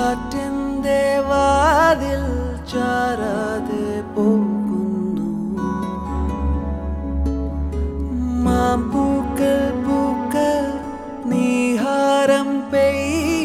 കാറ്റിന്റെ വാതിൽ ചാരാതെ പോകുന്നു മാമ്പൂക്കൾ പൂക്കൾ നീഹാരം പെയ്യുന്നു